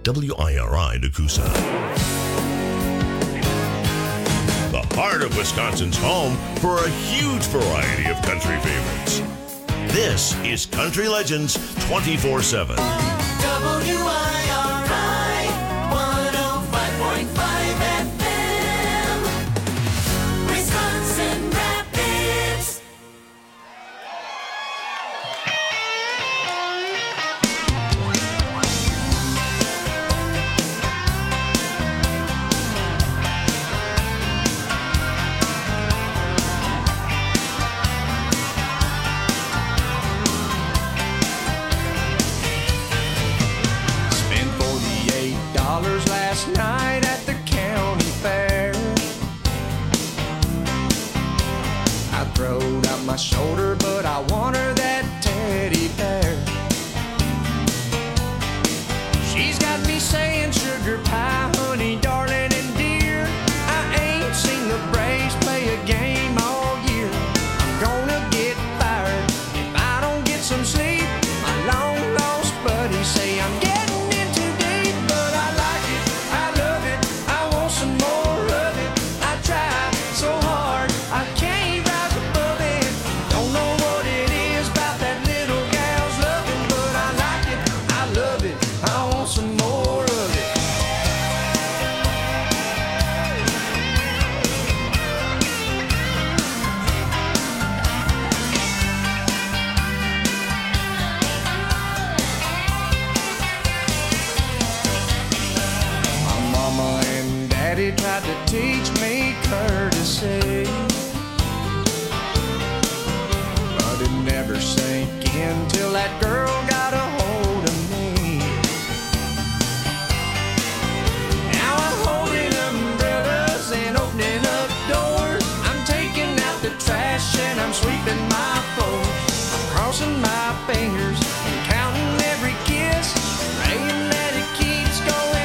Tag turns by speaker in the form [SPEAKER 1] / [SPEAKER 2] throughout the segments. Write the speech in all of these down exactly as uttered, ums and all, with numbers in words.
[SPEAKER 1] W I R I Nakusa. The heart of Wisconsin's home for a huge variety of country favorites. This is Country Legends twenty-four seven.
[SPEAKER 2] W I R I one oh five point five F M, Wisconsin Rapids.
[SPEAKER 3] Last night at the county fair, I throwed out my shoulder, but I want her that teddy bear. She's got me saying sugar pie, honey, darling, and dear. I ain't seen the Braves play a game all year. I'm gonna get fired if I don't get some sleep. My long lost buddies say I'm getting tried to teach me courtesy, but it never sank in till that girl got a hold of me. Now I'm holding umbrellas and opening up doors. I'm taking out the trash and I'm sweeping my floors. I'm crossing my fingers and counting every kiss, praying that it keeps going.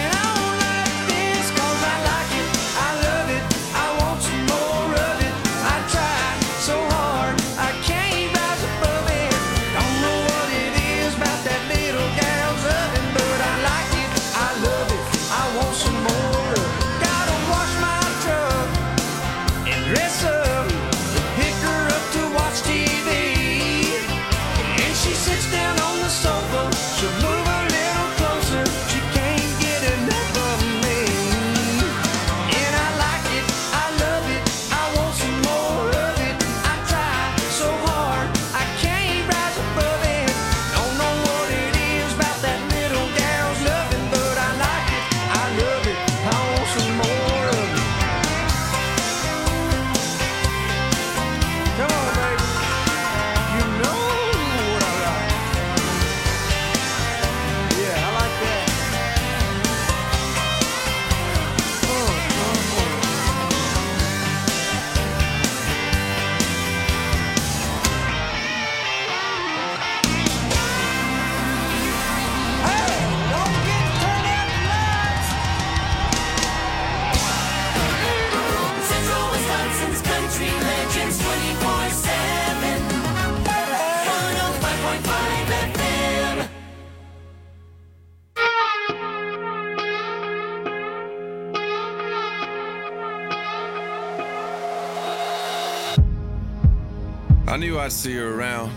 [SPEAKER 4] I knew I'd see her around.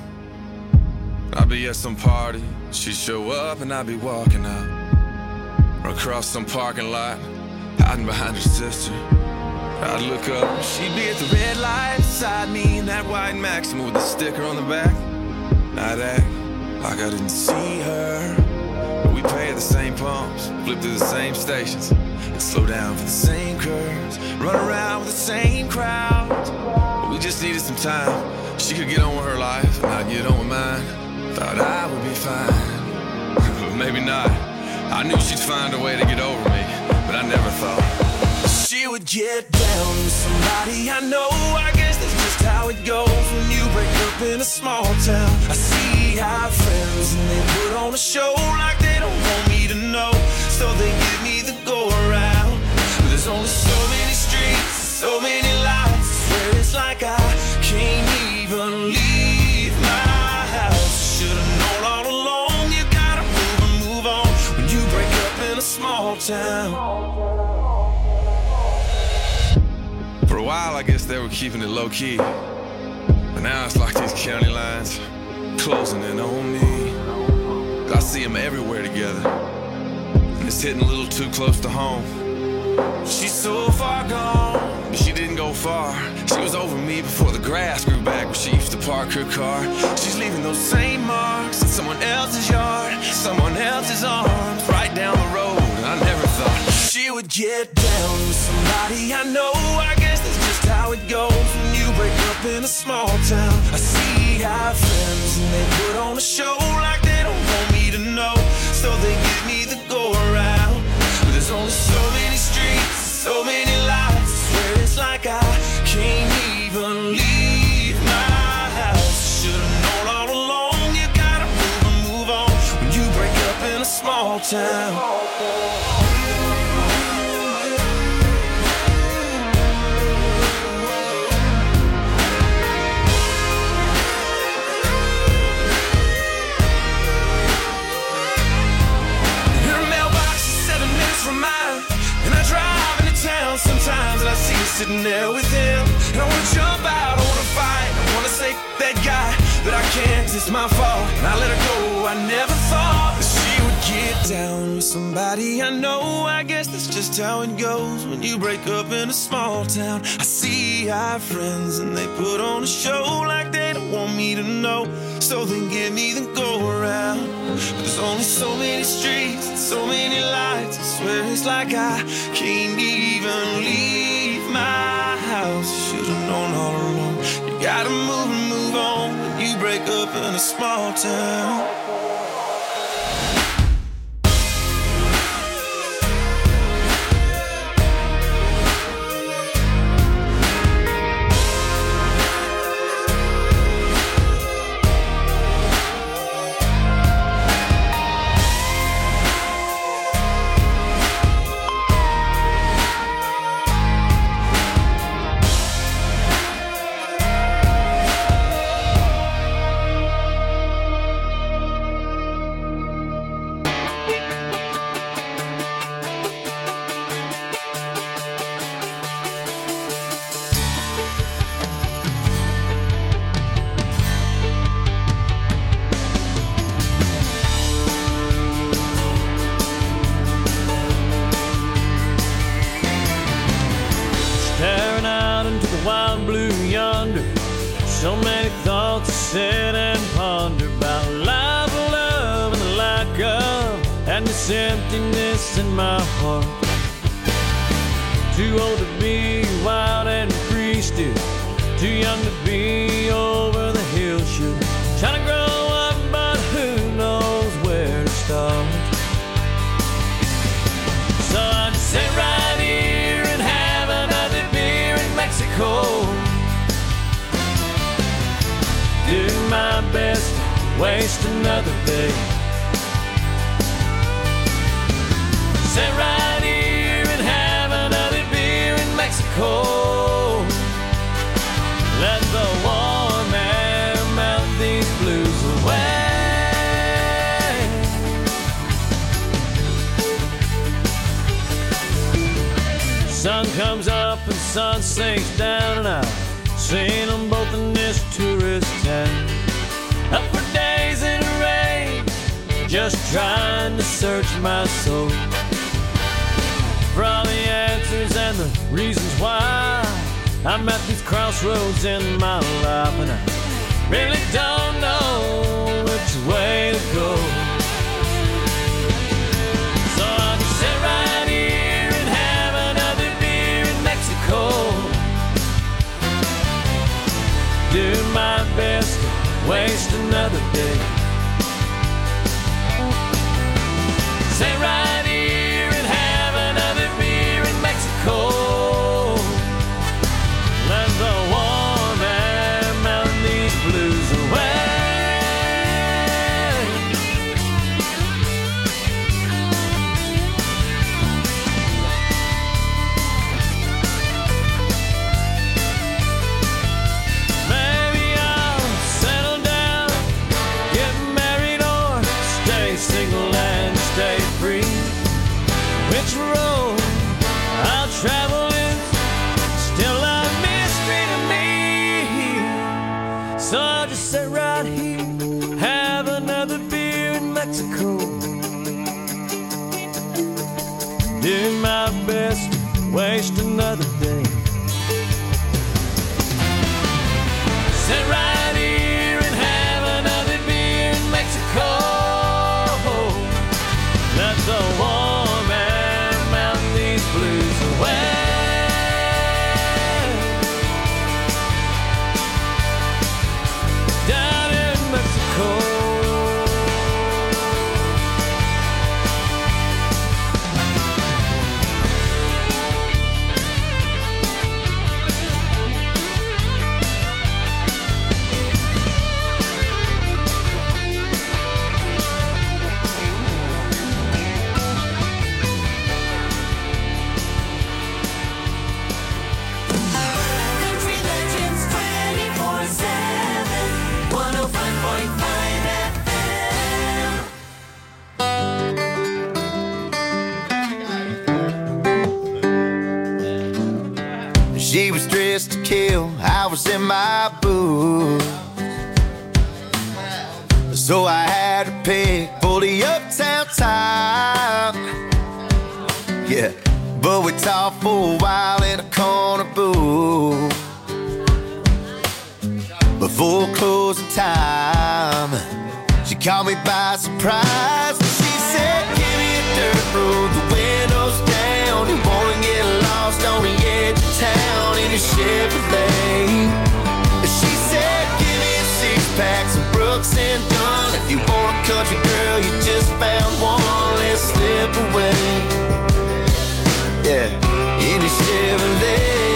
[SPEAKER 4] I'd be at some party, she'd show up and I'd be walking out. Or across some parking lot, hiding behind her sister. I'd look up, she'd be at the red light beside me in that white Maxima with the sticker on the back. And I'd act like I didn't see her. But we pay at the same pumps, flip through the same stations, and slow down for the same curves, run around with the same crowds. But we just needed some time. She could get on with her life, and I'd get on with mine. Thought I would be fine, but maybe not. I knew she'd find a way to get over me, but I never thought she would get down with somebody I know. I guess that's just how it goes when you break up in a small town. I see our friends and they put on a show like they don't want me to know, so they give me the go around. But there's only so many streets, so many lights, I swear it's like I can't even leave my house. Should've known all along, you gotta move and move on when you break up in a small town. For a while, I guess they were keeping it low key, but now it's like these county lines closing in on me. I see them everywhere together, and it's hitting a little too close to home. She's so far gone, but she didn't go far. She was over me before the grass grew back where she used to park her car. She's leaving those same marks in someone else's yard, someone else's arms, right down the road. And I never thought she would get down with somebody I know. I guess that's just how it goes when you break up in a small town. I see our friends and they put on a show like they don't want me to know, so they give me the go around. But there's only so many streets, so many lights, I swear it's like I can't even leave my house. Should've known all along, you gotta move and move on when you break up in a small town. From mine, and I drive into town sometimes, and I see her sitting there with him, and I wanna jump out, I wanna fight, I wanna say that guy, but I can't, it's my fault, and I let her go. I never thought that she would get down with somebody I know. I guess that's just how it goes when you break up in a small town. I see our friends and they put on a show like they don't want me to know, so they give me the go around. But there's only so many streets and so many lights, I swear it's like I can't even leave my house. Should've known all along, you gotta move and move on when you break up in a small town.
[SPEAKER 3] Wild blue yonder, so many thoughts to sit and ponder about life, love, and the lack of, and this emptiness in my heart. Too old to be wild and free still, too young to be over the hill should. Trying to grow up, but who knows where to start. So I just sit right here and have another beer in Mexico. Do my best to waste another day. Sit right here and have another beer in Mexico. Let the warm air melt these blues away. Sun comes up and sun sinks down, and I've seen them both in this tourist town. Up for days in the rain, just trying to search my soul for all the answers and the reasons why I'm at these crossroads in my life, and I really don't know which way to go. So I'll just sit right here and have another beer in Mexico. Do my best to waste another day. Sit right here and have another beer in Mexico. Let the warm air melt these blues away. Maybe I'll settle down, get married, or stay single and stay free. doing my best to waste another day. Sit right here and have another beer in Mexico. Let the warm air melt these blues away. Down in Mexico.
[SPEAKER 2] Country Legends twenty-four seven, one oh five point five F M.
[SPEAKER 5] She was dressed to kill, I was in my boots. So I had to pick for the uptown top. Yeah, but we talked for a while in a corner booth. Before closing time, she caught me by surprise. She said, give me a dirt road, the windows down. You wanna get lost on the edge of town in a Chevrolet. She said, give me a six pack, some Brooks and Dunn. If you want a country girl, you just found one, let's slip away. Yeah, in a Chevrolet.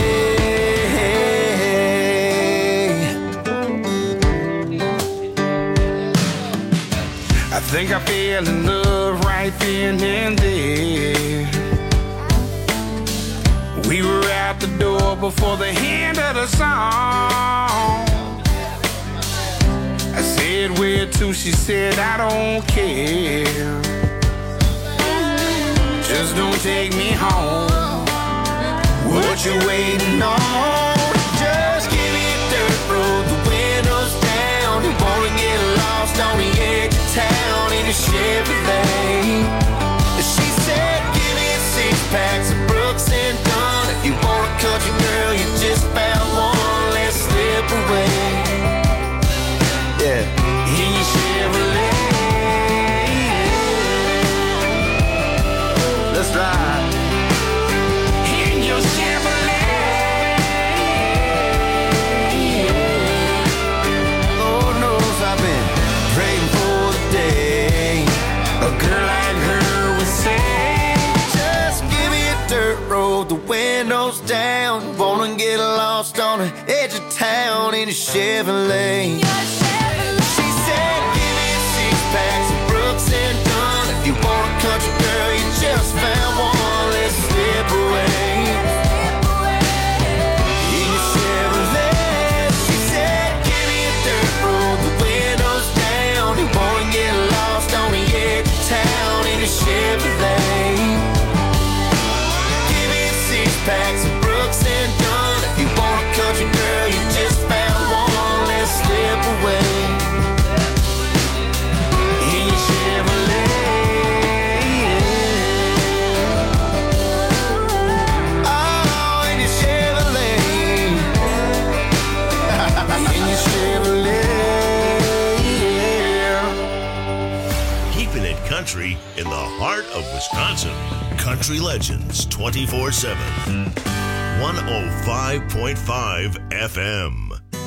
[SPEAKER 6] I think I fell in love right then and there. We were out the door before the end of the song. I said, where to? She said, I don't care. Just don't take me home. What you waiting on? Just give me a dirt road, the windows down. You wanna get lost on the edge of town in a Chevrolet. She said, give me a six pack, some Brooks and Dunn. If you want a country girl, you just found one, let's slip away. Yeah, in your Chevrolet. Let's ride. In your Chevrolet. Lord knows I've been praying for the day a girl like her would say, just give me a dirt road, the windows down. Wanna get lost on the edge of town in a Chevrolet. She said, give me a six pack, some Brooks and Dunn. If you want a country girl, you just found one, let's slip away. In your Chevrolet. She said, give me a dirt road, the windows down. You wanna get lost on the edge of town in a Chevrolet. Give me a six pack, some Brooks and Dunn. If you want a country girl, you just found one, let's slip away. In your Chevrolet. Oh, in your Chevrolet. In your Chevrolet.
[SPEAKER 1] Keeping it country in the heart of Wisconsin. Country Legends twenty-four seven. one oh five point five F M.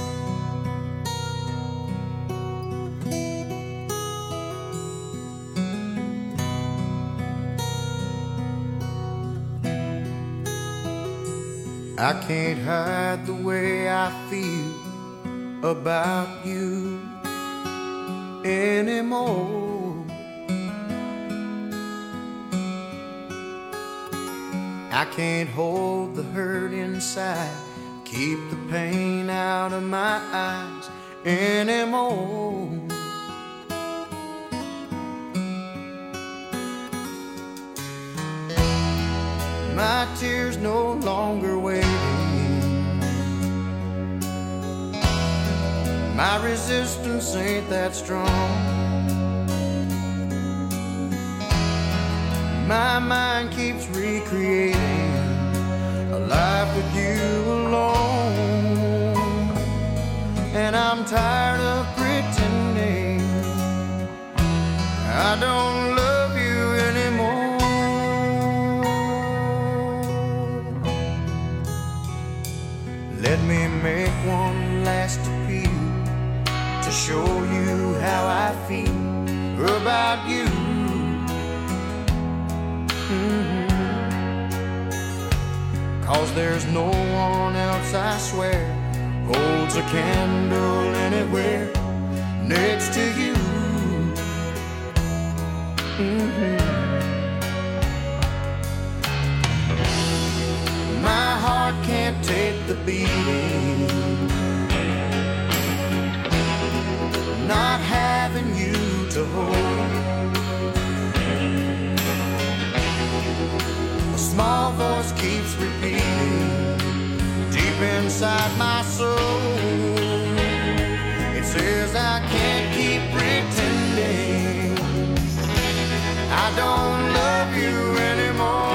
[SPEAKER 3] I can't hide the way I feel about you anymore. I can't hold the hurt inside, keep the pain out of my eyes anymore. My tears no longer waiting. My resistance ain't that strong. my mind keeps recreating a life with you alone. And I'm tired of pretending I don't love you anymore. Let me make one last appeal to show you how I feel about you. Mm-hmm. Cause there's no one else, I swear, holds a candle anywhere next to you. Mm-hmm. My heart can't take the beating, not having you to hold. A small voice keeps repeating deep inside my soul. It says I can't keep pretending I don't love you anymore.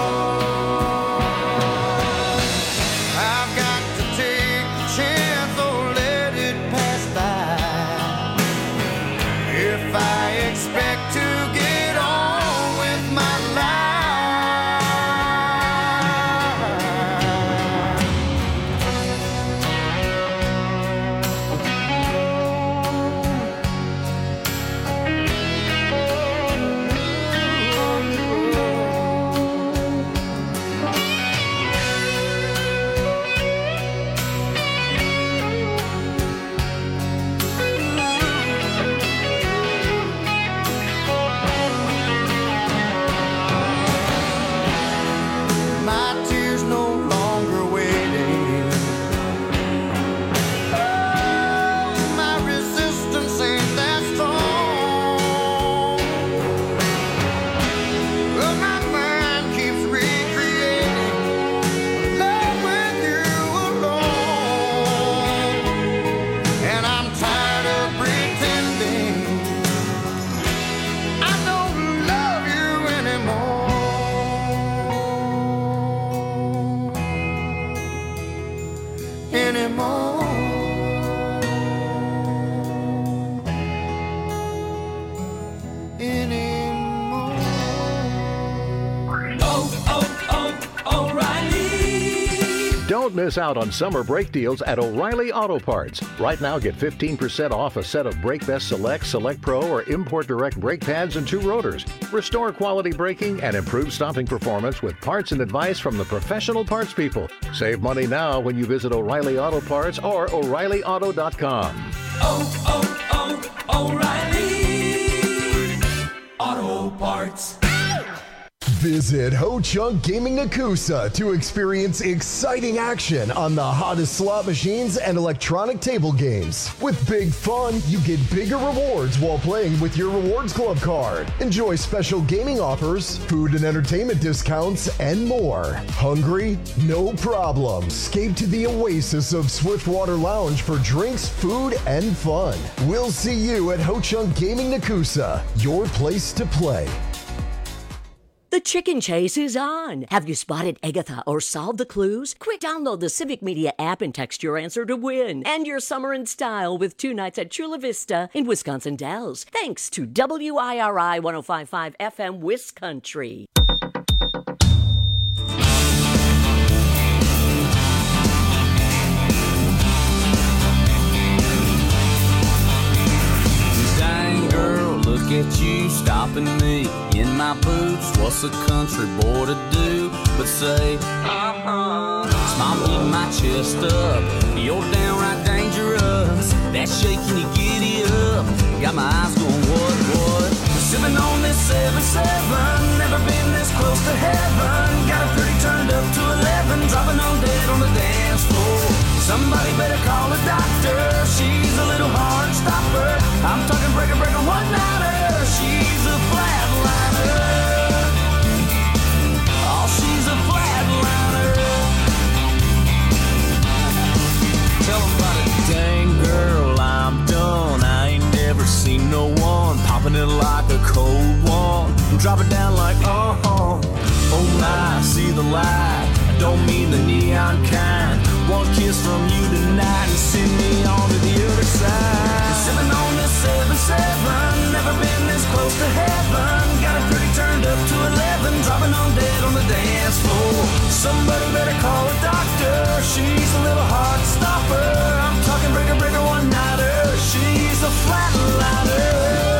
[SPEAKER 3] I've got to take the chance or let it pass by if I expect to get on with my life.
[SPEAKER 7] Don't miss out on summer brake deals at O'Reilly Auto Parts. Right now, get fifteen percent off a set of Brake Best Select, Select Pro, or Import Direct brake pads and two rotors. Restore quality braking and improve stopping performance with parts and advice from the professional parts people. Save money now when you visit O'Reilly Auto Parts or O'Reilly Auto dot com.
[SPEAKER 2] Oh, oh, oh, O'Reilly Auto Parts.
[SPEAKER 8] Visit Ho Chunk Gaming Nakusa to experience exciting action on the hottest slot machines and electronic table games. With big fun, you get bigger rewards while playing with your Rewards Club card. Enjoy special gaming offers, food and entertainment discounts, and more. Hungry? No problem. Escape to the oasis of Swiftwater Lounge for drinks, food, and fun. We'll see you at Ho Chunk Gaming Nakusa, your place to play.
[SPEAKER 9] The chicken chase is on. Have you spotted Agatha or solved the clues? Quick, download the Civic Media app and text your answer to win. And your summer in style with two nights at Chula Vista in Wisconsin Dells. Thanks to W I R I one oh five point five F M Wiscountry.
[SPEAKER 10] Look at you stopping me in my boots. What's a country boy to do but say, uh-huh. Smile me my chest up. You're downright dangerous. That shaking you giddy up. Got my eyes going, what, what? Sipping on this seven seven. Never been this close to heaven. Got a pretty turned up to eleven. Dropping on dead on the dance floor. Somebody better call a doctor. She's a little hard stopper. I'm talking breaker, breaker, one nighter. She's a flatliner. Oh, she's a flatliner. Tell them about it. Dang girl, I'm done. I ain't never seen no one popping it like a cold one. and drop it down like, uh-huh. Oh my, see the light. I don't mean the neon kind. One kiss from you tonight and send me on to the other side. Sipping on this seven seven, never been this close to heaven. Got it pretty turned up to eleven, dropping on dead on the dance floor. Somebody better call a doctor. She's a little hard to stop her. I'm talking breaker breaker one nighter. She's a flatliner.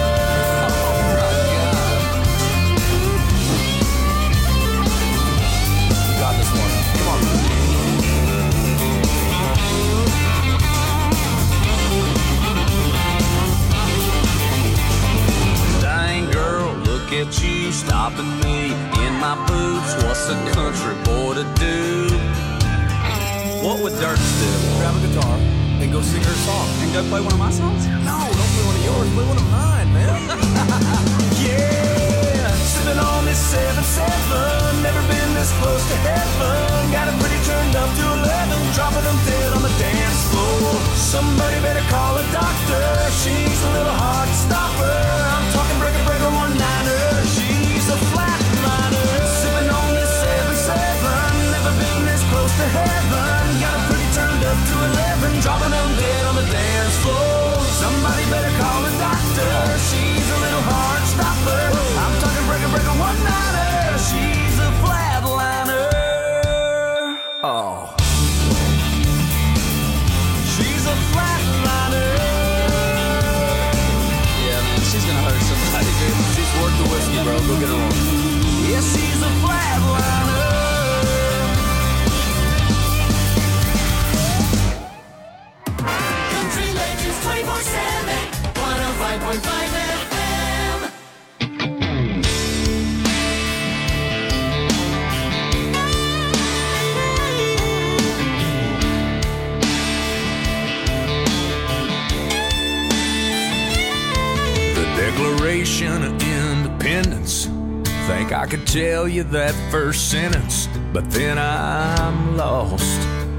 [SPEAKER 10] At you stopping me in my boots. What's a country boy to do? What would Dirks do? Grab a guitar and go sing her song. And go play one of my songs? No, don't play one of yours. Play one of mine, man. Yeah, sipping on this seven seven. Never been this close to heaven. Got it pretty turned up to eleven. Dropping them dead on the dance floor. Somebody better call a doctor. She's a little hard to stop her. I'm talking breaker breaker one niner. She's a flatliner. Sipping on this seven seven. Never been this close to heaven. Got it pretty turned up to eleven. Dropping them dead on the dance floor. Somebody better call a doctor. She's a little hard to stop her. I'm talking breaker breaker one niner. She's a flatliner. Oh. She's a flatliner. Yeah, man, she's gonna hurt somebody, dude. She's worth the whiskey, bro. Go get her on. Yeah, she's a flatliner.
[SPEAKER 2] Country Legends twenty-four seven, one oh five point five F M.
[SPEAKER 3] Declaration of Independence. Think I could tell you that first sentence, but then I'm lost.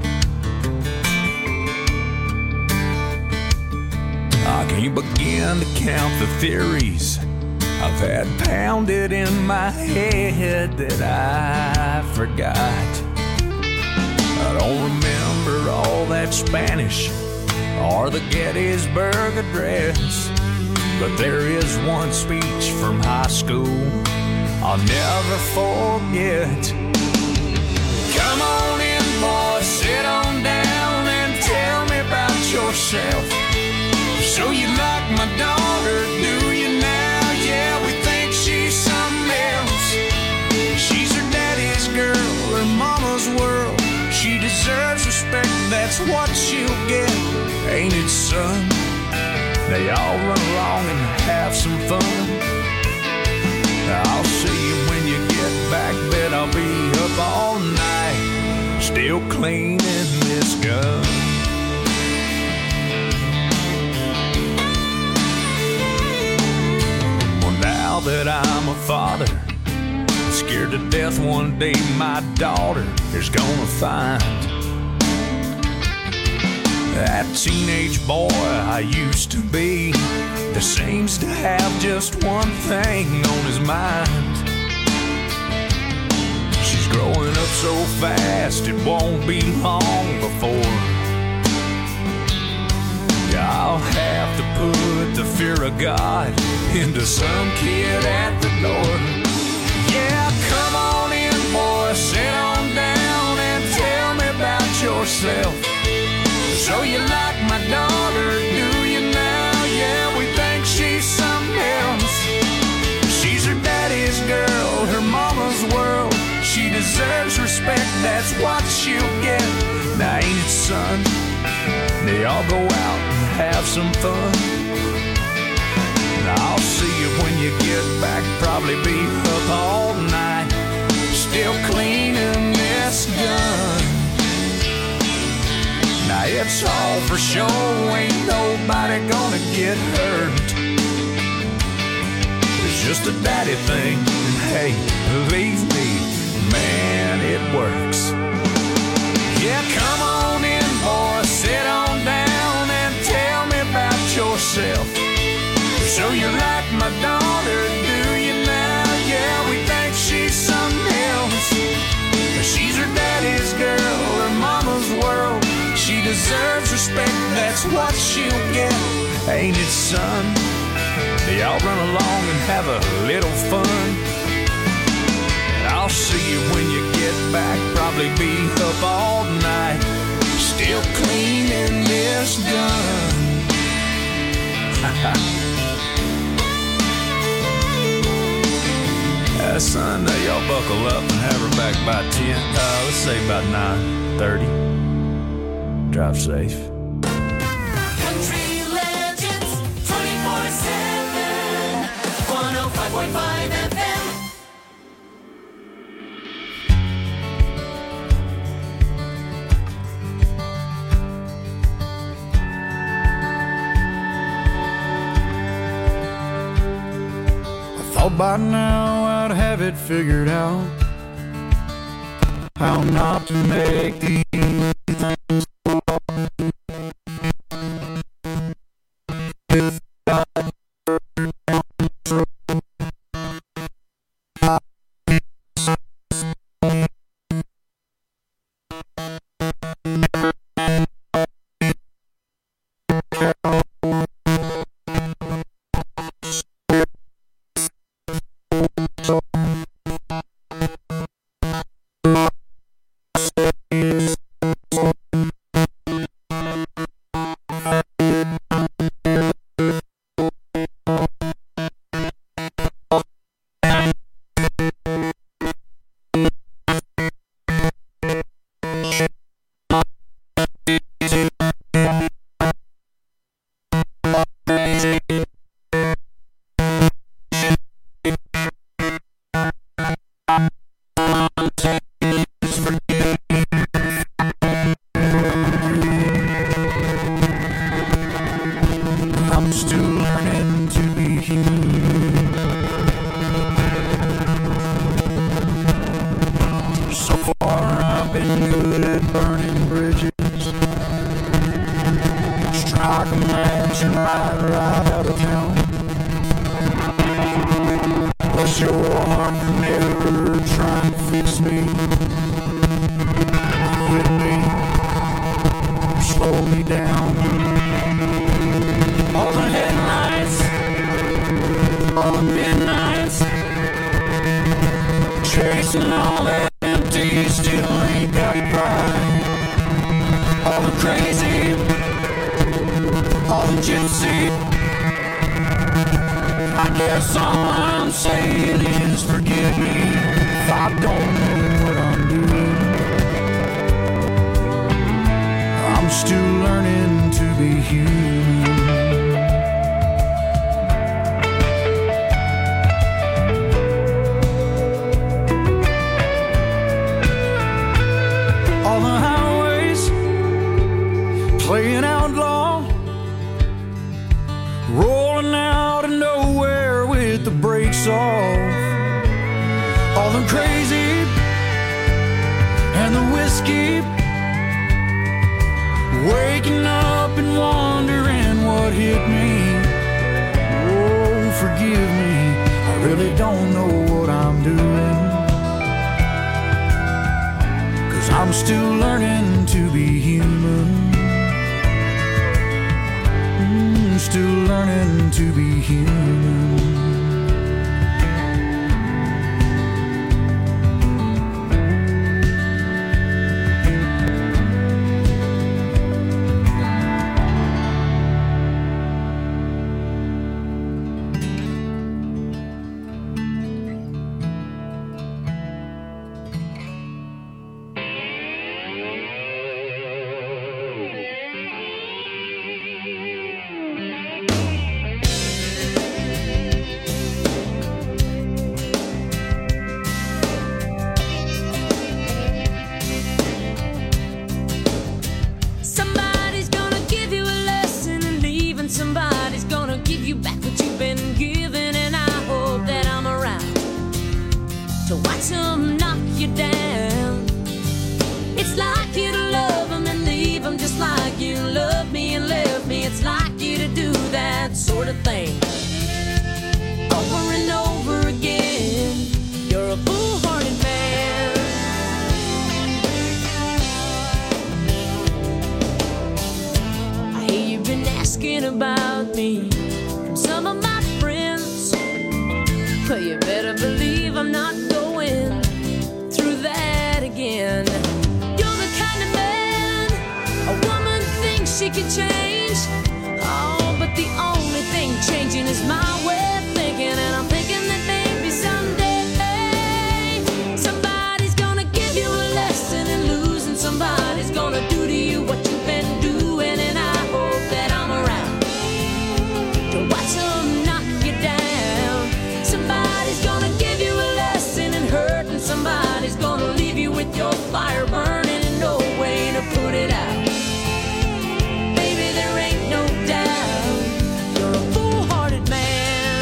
[SPEAKER 3] I can't begin to count the theories I've had pounded in my head that I forgot. I don't remember all that Spanish or the Gettysburg Address, but there is one speech from high school I'll never forget. Come on in, boy, sit on down and tell me about yourself. So you like my daughter, do you now? Yeah, we think she's something else. She's her daddy's girl, her mama's world. She deserves respect, that's what she'll get. Ain't it, son? They all run along and have some fun. I'll see you when you get back, bet I'll be up all night, still cleaning this gun. Well, now that I'm a father, I'm scared to death one day my daughter is gonna find that teenage boy I used to be that seems to have just one thing on his mind. She's growing up so fast, it won't be long before I'll have to put the fear of God into some kid at the door. Yeah, come on in, boy, sit on down and tell me about yourself. So you like my daughter, do you now? Yeah, we think she's something else. She's her daddy's girl, her mama's world. She deserves respect, that's what she'll get. Now ain't it, son? They all go out and have some fun. Now I'll see you when you get back, probably be up all night, still cleaning this gun. Now it's all for show, ain't nobody gonna get hurt. It's just a daddy thing, and hey, believe me, man, it works. Yeah, come on in, boy, sit on down and tell me about yourself. So you like my daughter, do you now? deserves respect, that's what she'll get. Ain't it, son? Y'all run along and have a little fun. I'll see you when you get back. Probably be up all night, still cleaning this gun. uh, son, uh, y'all buckle up and have her back by ten. Uh, let's say about nine thirty. Drive safe.
[SPEAKER 2] Country Legends twenty-four seven, one oh five point five F M.
[SPEAKER 3] Thought by now I'd have it figured out how not to make these things I'm still learning to be human. So far I've been good at burning bridges, strike a match and ride right out of town. Bless your heart for never trying to fix me. Quit me, slow me down. All the headlights, all the midnights, chasing all that empty, still ain't got pride. All the crazy, all the gypsy, I guess all I'm saying is forgive me if I don't know what I'm doing. I'm still learning to be human. All the highways playing outlaw, rolling out of nowhere with the brakes off. All the crazy and the whiskey, waking up and wondering what hit me. Oh, forgive me, I really don't know what I'm doing, 'cause I'm still learning to be human. Mm, still learning to be human.
[SPEAKER 11] you better believe I'm not going through that again. You're the kind of man a woman thinks she can change. Oh, but the only thing changing is my way of thinking. And I'm thinking that maybe someday somebody's gonna give you a lesson in losing. Somebody's gonna do to you what you've been doing. And I hope that I'm around to watch them knock you down. Somebody's gonna give you a lesson in hurt, and somebody's gonna leave you with your fire burning and no way to put it out. Baby, there ain't no doubt you're a foolhardy man.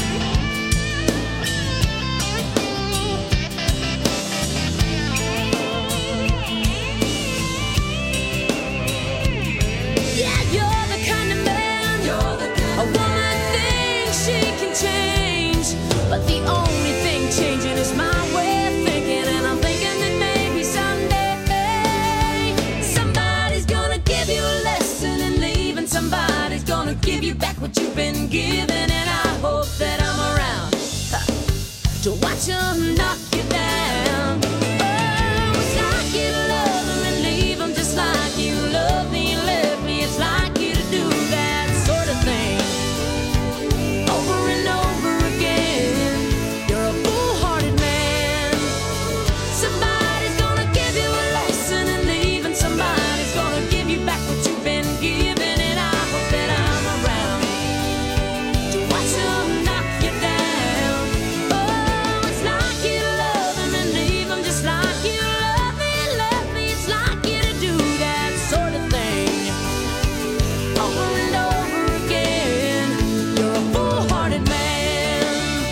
[SPEAKER 11] Yeah, you're the kind of man you're the kind a woman thinks she can change, but the only thing changing is my way of thinking. And I'm thinking that maybe someday somebody's gonna give you a lesson in leaving. Somebody's gonna give you back what you've been given. And I hope that I'm around huh, to watch them knock you down. Oh, it's like you love them and leave them, just like you love me and left me. It's like you to do that sort of thing over and over again. You're a foolhardy man. Somebody's gonna give you a lesson in leaving. Somebody's gonna give you back what you've been given. And I hope that I'm around to watch them knock you down. Oh, it's like you love them and leave them, just like you love me and left me. It's like you to do that sort of thing over and over again. You're a foolhardy man.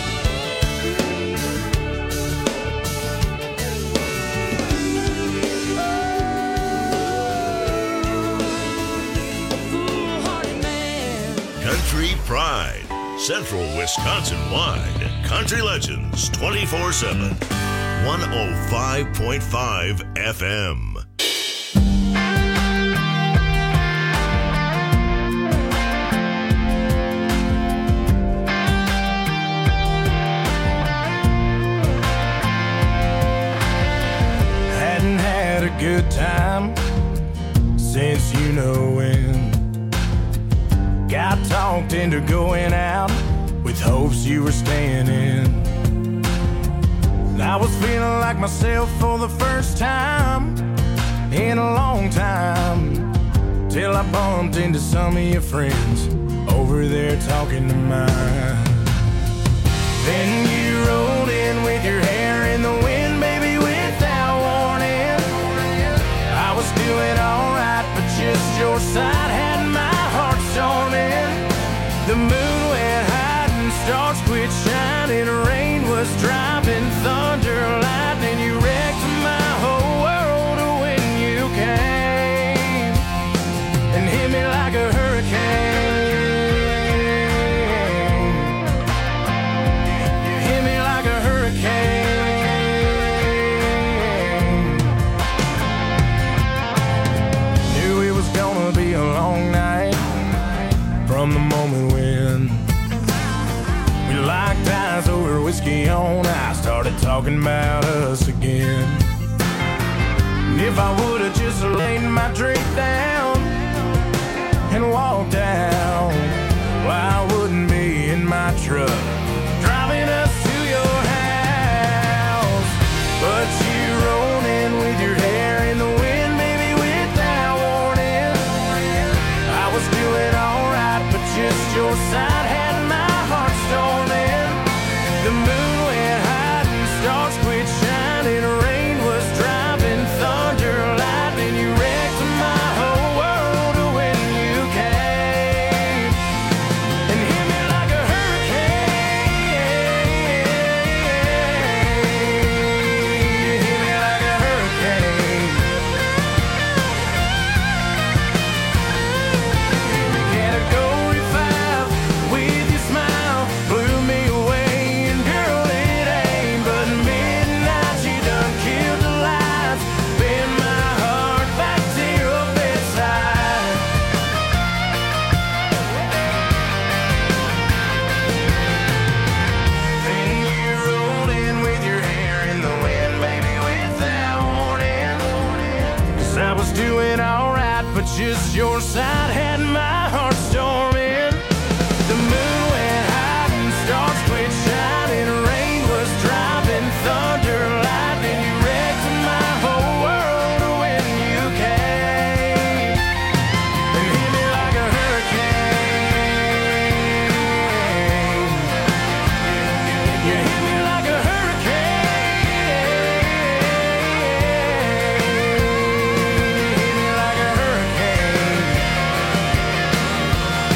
[SPEAKER 11] A foolhardy man.
[SPEAKER 1] Country Pride, Central Wisconsin wide. Country Legends twenty-four seven. one oh five point five F M.
[SPEAKER 3] Hadn't had a good time since you know when. Got talked into going out with hopes you were staying in. I was feeling like myself for the first time in a long time, till I bumped into some of your friends over there talking to mine. Then you rolled in with your hair in the wind, baby, without warning. I was doing alright, but just your side had my heart storming. The moon went high and stars quit shining. Rain was dropping, thunder, lightning. You wrecked my whole world when you came and hit me like a hurricane. You hit me like a hurricane. Knew it was gonna be a long night from the moment when we locked eyes over whiskey on ice, started talking about us again. And if I would've just laid my drink down and walked out, well, I wouldn't be in my truck driving us to your house. But you rolled in with your hair in the wind, baby, without warning. I was doing alright, but just your side had my heart storming. The moon went high and stars quit shining. Rain was dropping, thunder, lightning. You wrecked my whole world when you came and hit me like a hurricane. but just your side had my heart storming. The moon went high and stars quit shining. Rain was driving, thunder, lightning. You wrecked my whole world when you came and hit me like a hurricane. You hit me like a hurricane. Hit me like a hurricane.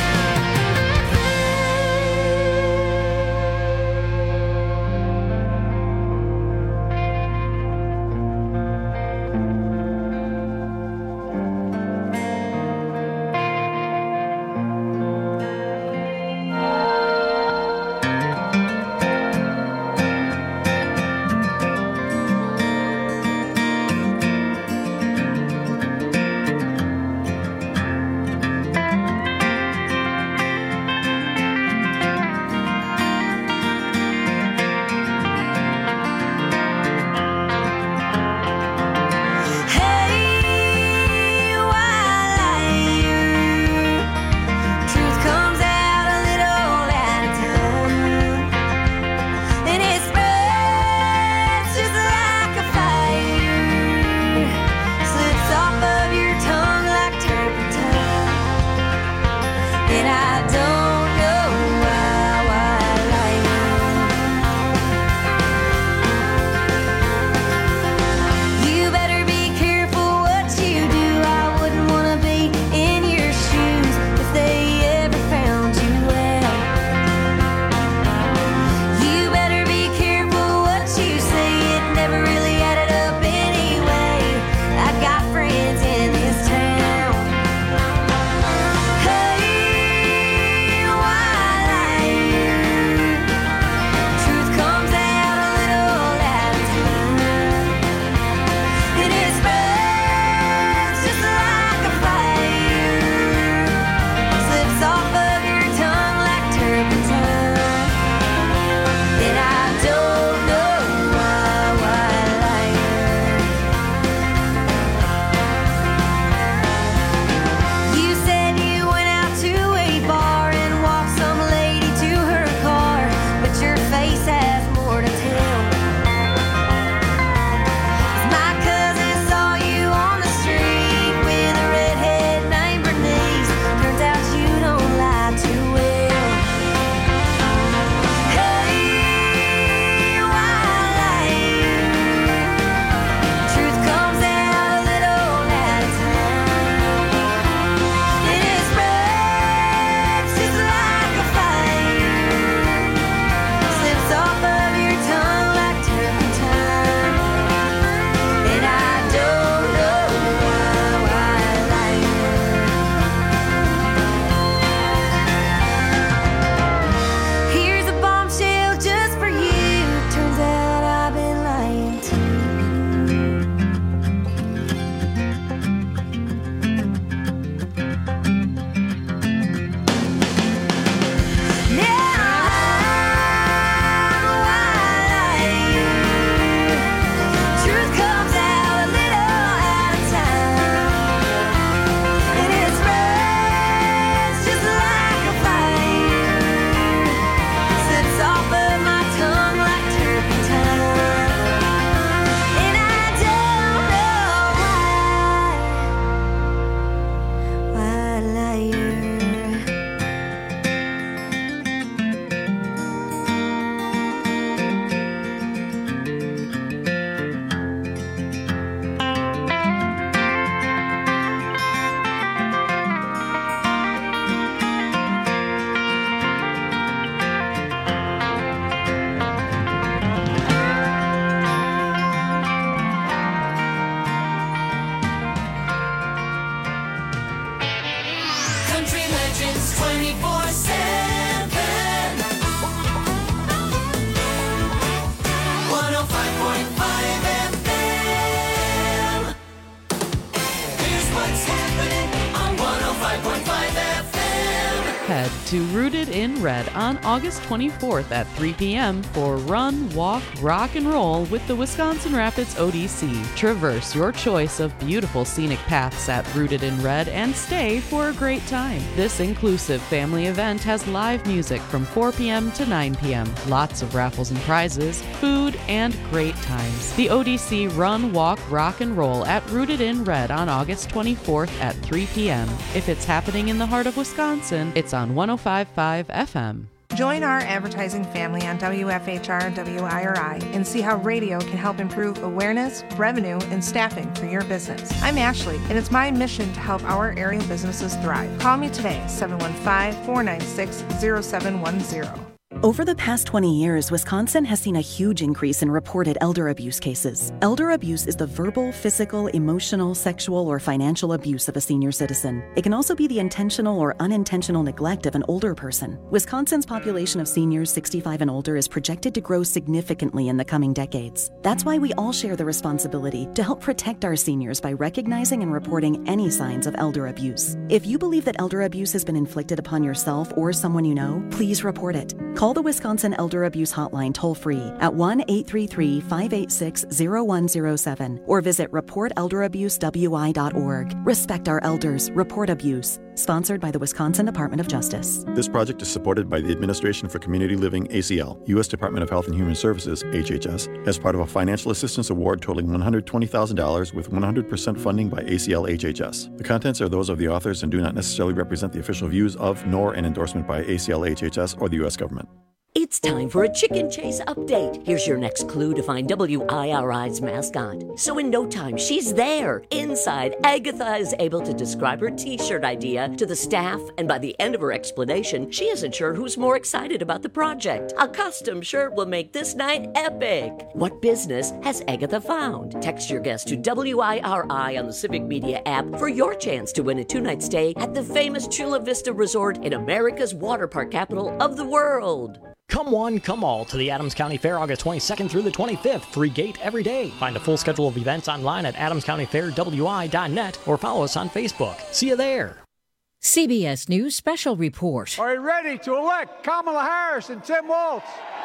[SPEAKER 12] to Rooted in Red on August twenty-fourth at three p.m. for Run, Walk, Rock, and Roll with the Wisconsin Rapids O D C. Traverse your choice of beautiful scenic paths at Rooted in Red and stay for a great time. This inclusive family event has live music from four p.m. to nine p.m., lots of raffles and prizes, food, and great times. The O D C Run, Walk, Rock, and Roll at Rooted in Red on August twenty-fourth at three p.m. If it's happening in the heart of Wisconsin, it's on one oh five point five F M.
[SPEAKER 13] Join our advertising family on W F H R and W I R I and see how radio can help improve awareness, revenue, and staffing for your business. I'm Ashley, and it's my mission to help our area businesses thrive. Call me today, seven one five, four nine six, zero seven one zero.
[SPEAKER 14] Over the past twenty years, Wisconsin has seen a huge increase in reported elder abuse cases. Elder abuse is the verbal, physical, emotional, sexual, or financial abuse of a senior citizen. It can also be the intentional or unintentional neglect of an older person. Wisconsin's population of seniors sixty-five and older is projected to grow significantly in the coming decades. That's why we all share the responsibility to help protect our seniors by recognizing and reporting any signs of elder abuse. If you believe that elder abuse has been inflicted upon yourself or someone you know, please report it. Call the Wisconsin Elder Abuse Hotline toll-free at one eight three three, five eight six, zero one zero seven or visit report elder abuse w i dot org. Respect our elders. Report abuse. Sponsored by the Wisconsin Department of Justice.
[SPEAKER 15] This project is supported by the Administration for Community Living, A C L, U S Department of Health and Human Services, H H S, as part of a financial assistance award totaling one hundred twenty thousand dollars with one hundred percent funding by A C L H H S. The contents are those of the authors and do not necessarily represent the official views of, nor an endorsement by A C L H H S or the U S government.
[SPEAKER 9] It's time for a Chicken Chase update. Here's your next clue to find W I R I's mascot. So in no time, she's there. Inside, Agatha is able to describe her t-shirt idea to the staff, and by the end of her explanation, she isn't sure who's more excited about the project. A custom shirt will make this night epic. What business has Agatha found? Text your guess to W I R I on the Civic Media app for your chance to win a two-night stay at the famous Chula Vista Resort in America's water park capital of the world.
[SPEAKER 16] Come one, come all to the Adams County Fair August twenty-second through the twenty-fifth. Free gate every day. Find a full schedule of events online at adams county fair w i dot net or follow us on Facebook. See you there.
[SPEAKER 17] C B S News Special Report.
[SPEAKER 18] Are you ready to elect Kamala Harris and Tim Walz?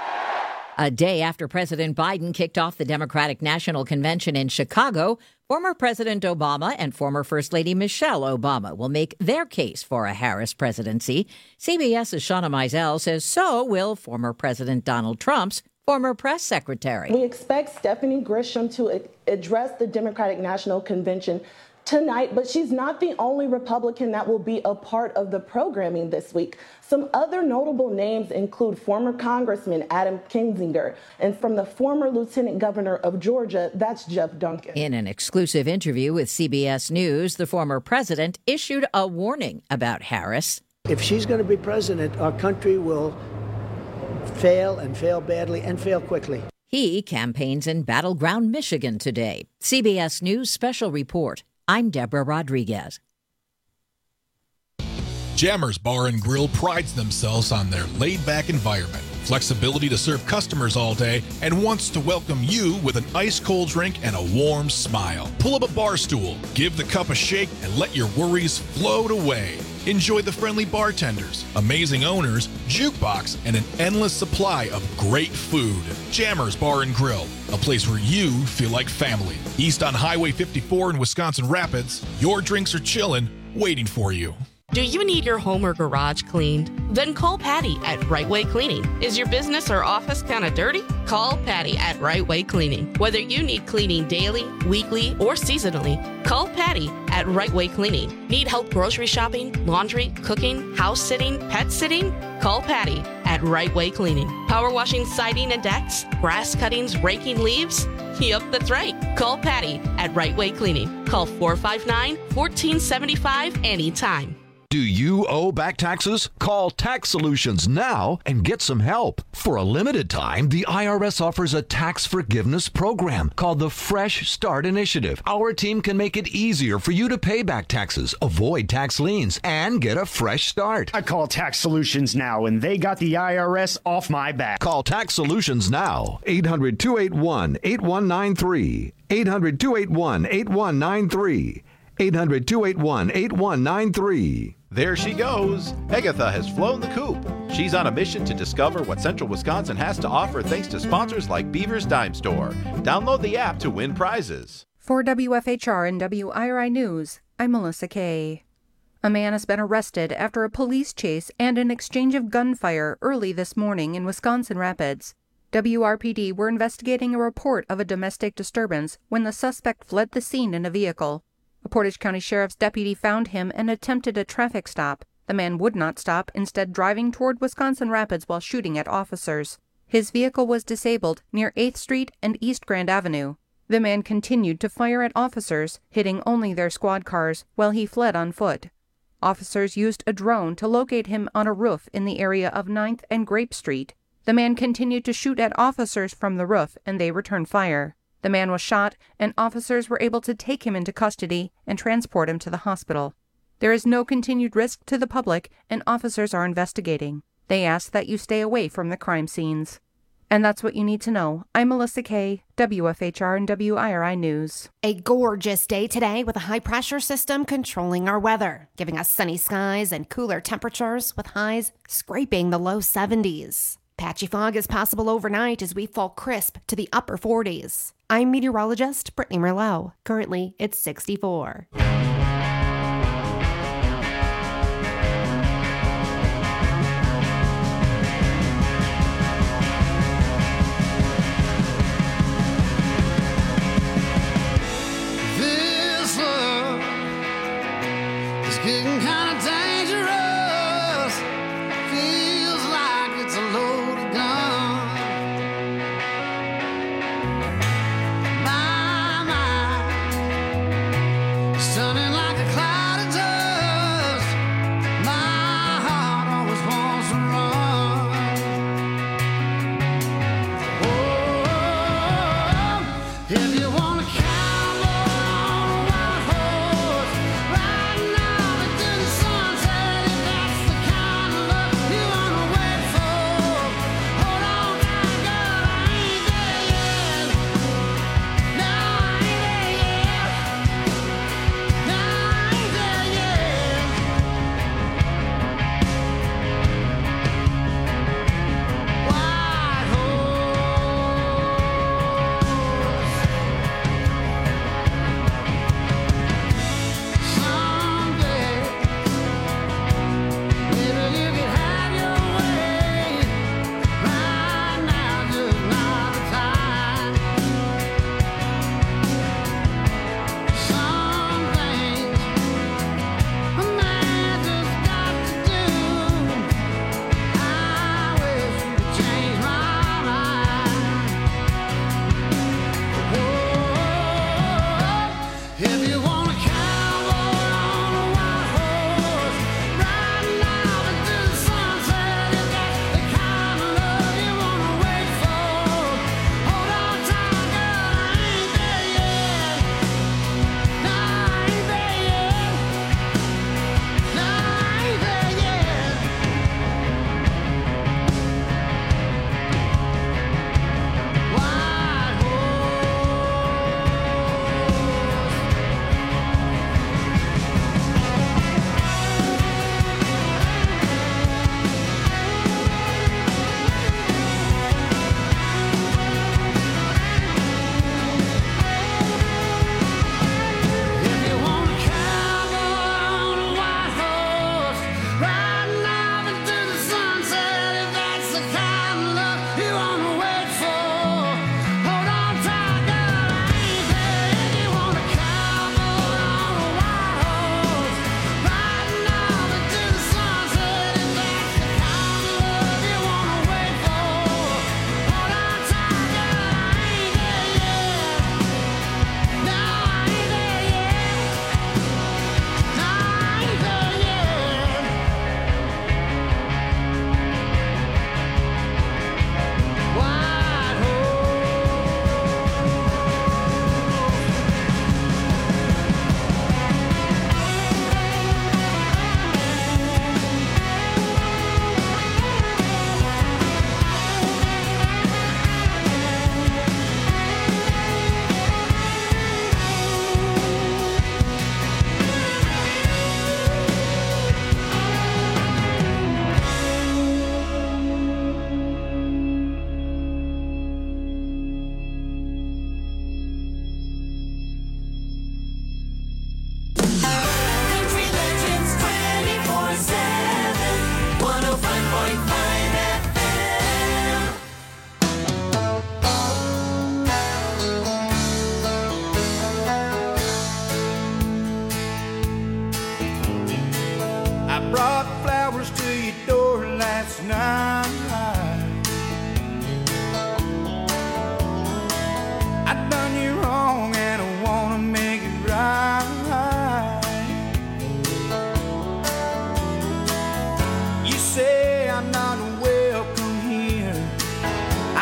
[SPEAKER 17] A day after President Biden kicked off the Democratic National Convention in Chicago, former President Obama and former First Lady Michelle Obama will make their case for a Harris presidency. CBS's Shauna Mizell says so will former President Donald Trump's former press secretary.
[SPEAKER 19] We expect Stephanie Grisham to address the Democratic National Convention tonight, but she's not the only Republican that will be a part of the programming this week. Some other notable names include former Congressman Adam Kinzinger, and from the former Lieutenant Governor of Georgia, that's Jeff Duncan.
[SPEAKER 17] In an exclusive interview with C B S News, the former president issued a warning about Harris.
[SPEAKER 20] If she's going to be president, our country will fail and fail badly and fail quickly.
[SPEAKER 17] He campaigns in battleground Michigan today. C B S News Special Report. I'm Deborah Rodriguez.
[SPEAKER 21] Jammers Bar and Grill prides themselves on their laid-back environment, flexibility to serve customers all day, and wants to welcome you with an ice-cold drink and a warm smile. Pull up a bar stool, give the cup a shake, and let your worries float away. Enjoy the friendly bartenders, amazing owners, jukebox, and an endless supply of great food. Jammers Bar and Grill, a place where you feel like family. East on Highway fifty-four in Wisconsin Rapids, your drinks are chillin', waiting for you.
[SPEAKER 22] Do you need your home or garage cleaned? Then call Patty at Right Way Cleaning. Is your business or office kind of dirty? Call Patty at Right Way Cleaning. Whether you need cleaning daily, weekly, or seasonally, call Patty at Right Way Cleaning. Need help grocery shopping, laundry, cooking, house sitting, pet sitting? Call Patty at Right Way Cleaning. Power washing siding and decks, grass cuttings, raking leaves? Yup, that's right. Call Patty at Right Way Cleaning. Call four five nine, one four seven five anytime.
[SPEAKER 23] Do you owe back taxes? Call Tax Solutions now and get some help. For a limited time, the I R S offers a tax forgiveness program called the Fresh Start Initiative. Our team can make it easier for you to pay back taxes, avoid tax liens, and get a fresh start.
[SPEAKER 24] I call Tax Solutions now, and they got the I R S off my back.
[SPEAKER 23] Call Tax Solutions now. eight hundred, two eight one, eight one nine three. eight hundred, two eight one, eight one nine three. eight hundred, two eight one, eight one nine three.
[SPEAKER 4] There she goes. Agatha has flown the coop. She's on a mission to discover what Central Wisconsin has to offer thanks to sponsors like Beaver's Dime Store. Download the app to win prizes.
[SPEAKER 5] For W F H R and W I R I News, I'm Melissa Kay. A man has been arrested after a police chase and an exchange of gunfire early this morning in Wisconsin Rapids. W R P D were investigating a report of a domestic disturbance when the suspect fled the scene in a vehicle. A Portage County Sheriff's deputy found him and attempted a traffic stop. The man would not stop, instead driving toward Wisconsin Rapids while shooting at officers. His vehicle was disabled near eighth Street and East Grand Avenue. The man continued to fire at officers, hitting only their squad cars, while he fled on foot. Officers used a drone to locate him on a roof in the area of ninth and Grape Street. The man continued to shoot at officers from the roof, and they returned fire. The man was shot, and officers were able to take him into custody and transport him to the hospital. There is no continued risk to the public, and officers are investigating. They ask that you stay away from the crime scenes. And that's what you need to know. I'm Melissa Kay, W F H R and W I R I News.
[SPEAKER 6] A gorgeous day today with a high-pressure system controlling our weather, giving us sunny skies and cooler temperatures with highs scraping the low seventies. Patchy fog is possible overnight as we fall crisp to the upper forties. I'm meteorologist Brittany Merlot. Currently, it's sixty-four.
[SPEAKER 2] This love is getting kind of dangerous. Feels like it's a loaded gun. My mind, son.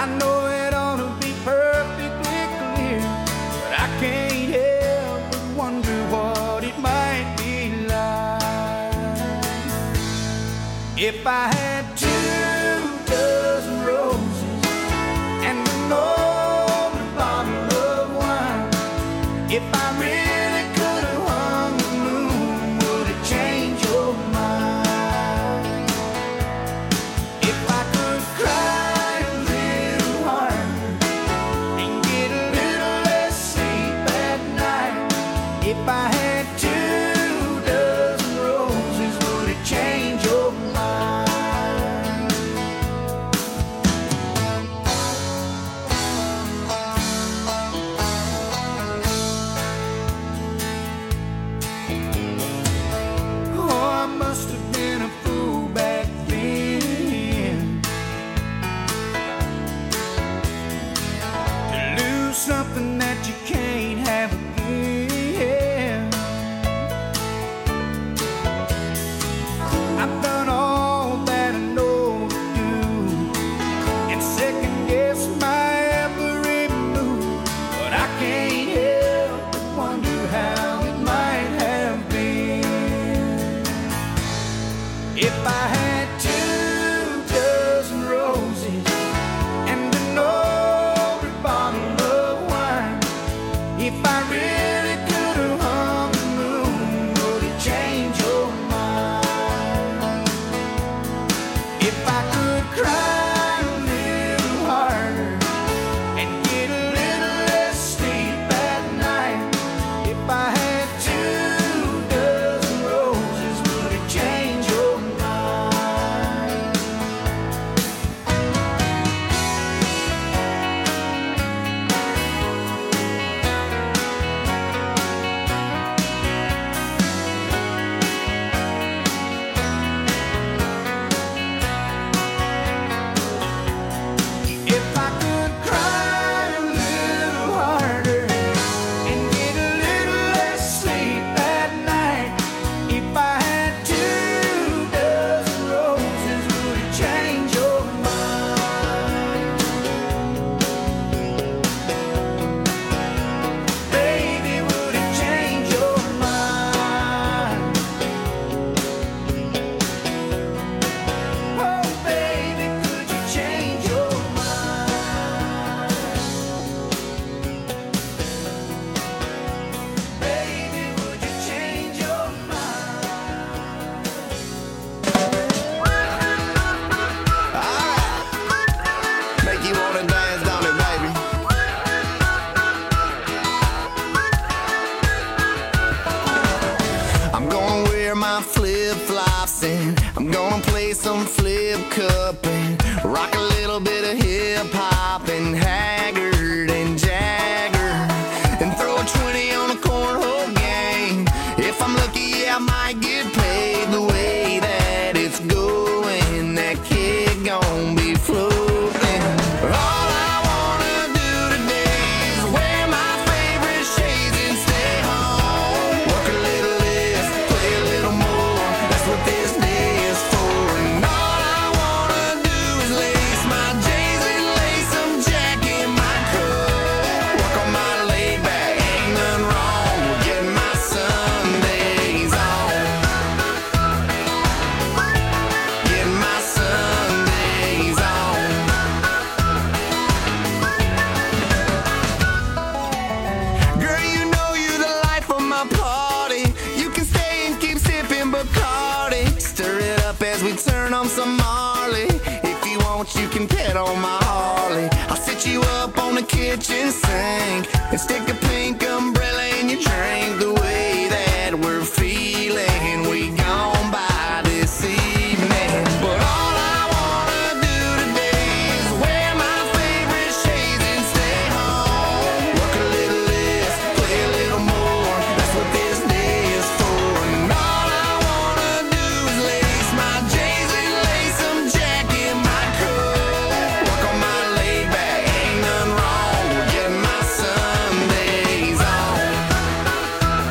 [SPEAKER 3] I know it ought to be perfectly clear, but I can't help but wonder what it might be like if I had two dozen roses and an old bottle of wine. If I really could have hung the moon, would it change your mind? If I could cry a little harder and get a little less sleep at night, if I had two dozen roses, would it change your mind? Oh, I must have been a fool back then to lose something that you can't have again. I've done all that I know to do and second guess my every move, but I can't help but wonder how it might have been if I had two dozen roses and an old bottle of wine. If I really could have hung the moon, would it change your mind? If I could cry a little harder and get a little less sleep at night, if I had two dozen roses, would it change your mind? If I could cry a little harder and get a little less sleep at night, if I had two dozen roses, would it change your mind? Baby, would it change your mind? Oh, baby, could you change your mind? Baby, would you change your mind?
[SPEAKER 7] Make you wanna dance, don't it, baby? I'm gonna wear my flip-flops and I'm gonna play some flip cup and rock a little bit of hip-hop and Haggard and Jagger and throw a twenty on a cornhole game. If I'm lucky, I might get paid the way that it's going. That kid gon' be floating. All I wanna do today is wear my favorite shades and stay home. Work a little less, play a little more. That's what this day is for. And all I wanna do is lace my J's and lace some Jack in my coat. Work on my laid back, ain't nothing wrong with getting my Sundays on. Getting my Sundays on. Girl, you know you the life of my party. You can stay and keep sipping Bacardi. Stir it up as we turn on some Marley. If you want, you can pet on my Harley. I'll sit you up on the kitchen sink and stick a pink umbrella in your drink. The way that we're feeling, we gone by this evening. But all I wanna do today is wear my favorite shades and stay home. Work a little less, play a little more. That's what this day is for. And all I wanna do is lace my J's and lace some Jack in my coat. Work on my laid back, ain't nothing wrong with getting my Sundays on.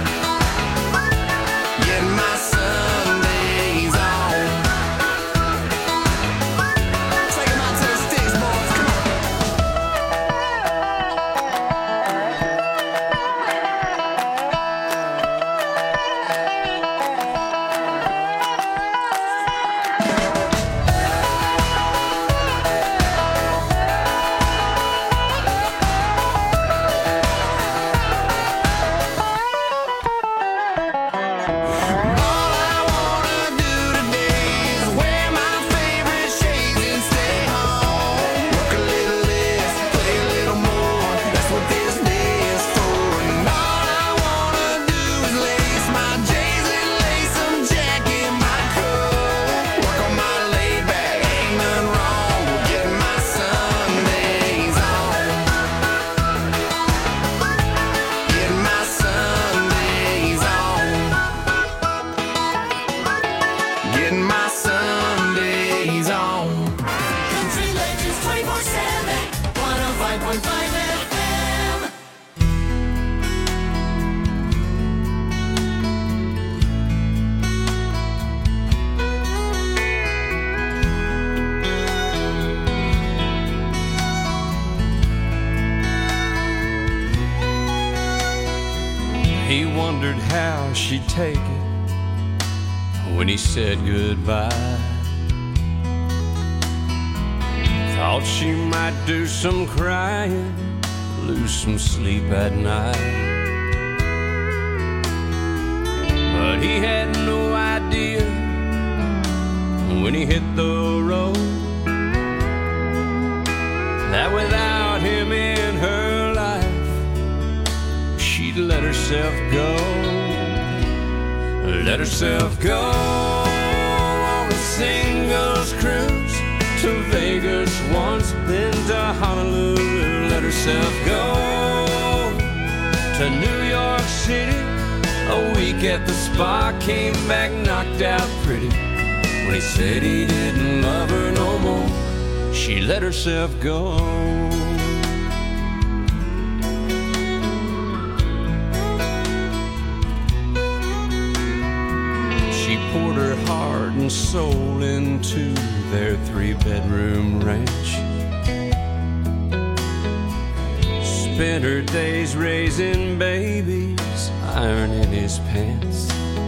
[SPEAKER 2] five point five F M.
[SPEAKER 3] He wondered how she'd take it when he said goodbye. Thought she might do some crying, lose some sleep at night. But he had no idea when he hit the road that without him in her life, she'd let herself go. Let herself go on a singles cruise to Vegas once, then to Honolulu. Let herself go to New York City. A week at the spa, came back knocked out pretty. When he said he didn't love her no more, she let herself go. She poured her heart and soul into their three-bedroom ranch. Spent her days raising babies, ironing his pants.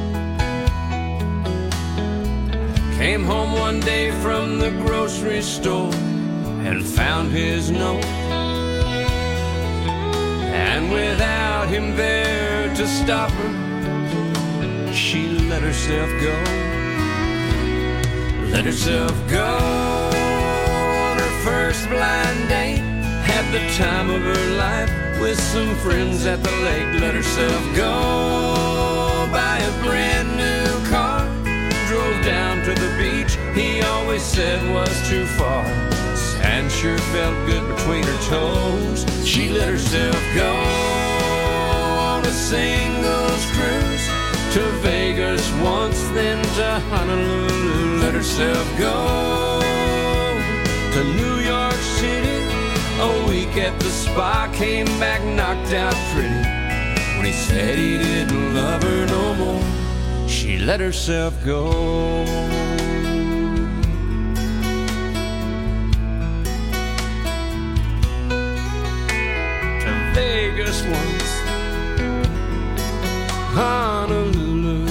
[SPEAKER 3] Came home one day from the grocery store and found his note. And without him there to stop her, she let herself go. Let herself go on her first blind date. Had the time of her life with some friends at the lake. Let herself go buy a brand new car. Drove down to the beach he always said was too far. Sand sure felt good between her toes. She let herself go on a singles cruise to Vegas once, then to Honolulu. Let herself go to New York City. A week at the spa, came back knocked out pretty. When he said he didn't love her no more, she let herself go. To Vegas once,